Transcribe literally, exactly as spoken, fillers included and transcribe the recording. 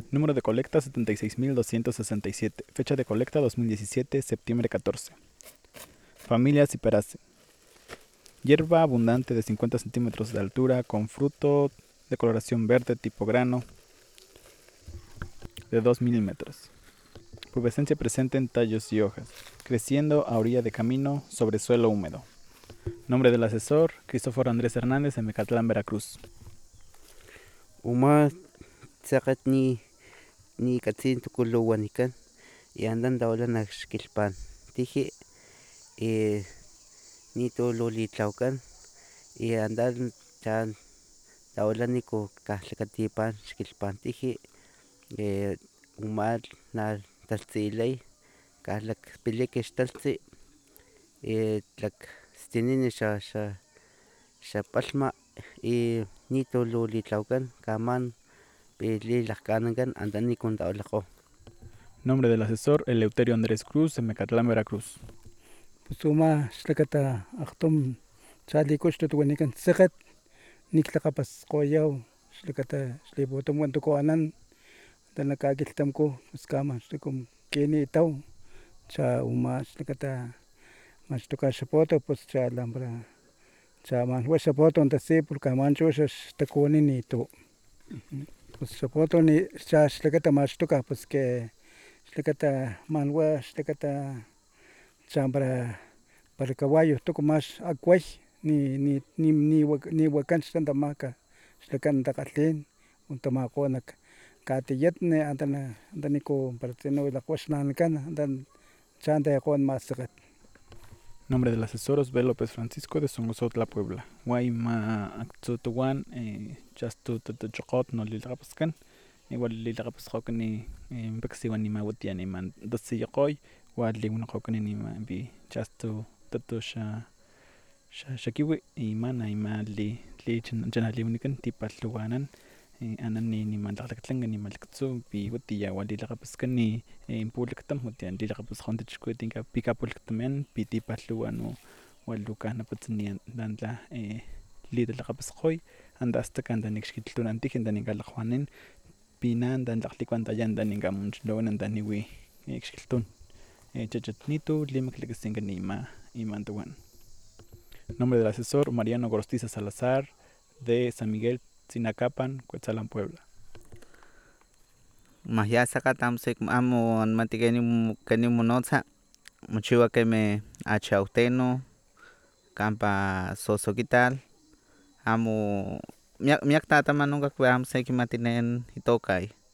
Número de colecta setenta y seis mil doscientos sesenta y siete. Fecha de colecta dos mil diecisiete, septiembre catorce. Familia Ciperaceae. Hierba abundante de cincuenta centímetros de altura con fruto de coloración verde tipo grano de dos milímetros. Pubescencia presente en tallos y hojas, creciendo a orilla de camino sobre suelo húmedo. Nombre del asesor, Cristóforo Andrés Hernández, en Mecatlán, Veracruz. Uma tsakat ni ni katsin tukuluwanikan y andan daulan akxkilpan tiji y ni tululitlaukan y andan chan daulan niku kahlakatipan xkilpan tiji e umal na taltsilay kahlak pilik xtaltsi e tlak stinini xa xa xa palhma y ni tululitlaukan kaman pililajkanankan andan nikun taulakgo. Nombre del asesor, Eleuterio Andrés Cruz, en Mecatlán, Veracruz. Pusuma xlakata akgtum chalikuch tutuwanikan sekget niklakgapasqoyaw xlakata xliputum wantuku anan tala kakilhtamku pus kama xlikum kinitaw cha uma xlakata maxtuka xa poto pus chalampara chamanwa xa poto tasi porque amanchu xtakuwininitu pus xa poto cha xlakata maxtuka pus ke xlakata manwa xlakata champara para kawayo tuku max akway ni ni ni wakan xtantamaka xlakan takgalhin tamakgo nak katiyatni antala antaniku para tsina wilakgo xnanankan antan chan tayakgo mas sekget. Nombre del asesor, Osbel López Francisco, de Songosotla, Puebla. Guayma Actzutuan, Chastu Tutuchokot, no Lilakapascan. Igual Lilakapascocan y Bexiwan ni Mawutian y Man Dosiyakoy, Wadli Unakokan y Bi Chastu Tutusha Shakiwi y Mana y Mali Lichan Janali Unican, Tipatluanan. Anan ni ni malakatlangan ni malakatsu pi watiya wali lakapaskan ni impulaktam watiyan lilakapasjon tachkutinka pikapulktamen piti patluano walukana patsinian dantla lidalakapasqoy anda hasta kanda nikxkitltunantij daninka lakjuanin pinan dan laklikuantayan daninka munchlowan daniwi xkiltun chachatnitu limaklakasinka nima imantawan. Nombre del asesor, Mariano Gorostiza Salazar, de San Miguel Tzinacapan, Cuetzalan, Puebla. Mahyasaka tamsek amo anmatikeni keni monotsa mochiwa keme achauteno kampa sosokital amo miak miak tatamanonka kue amo sekimati nen itokay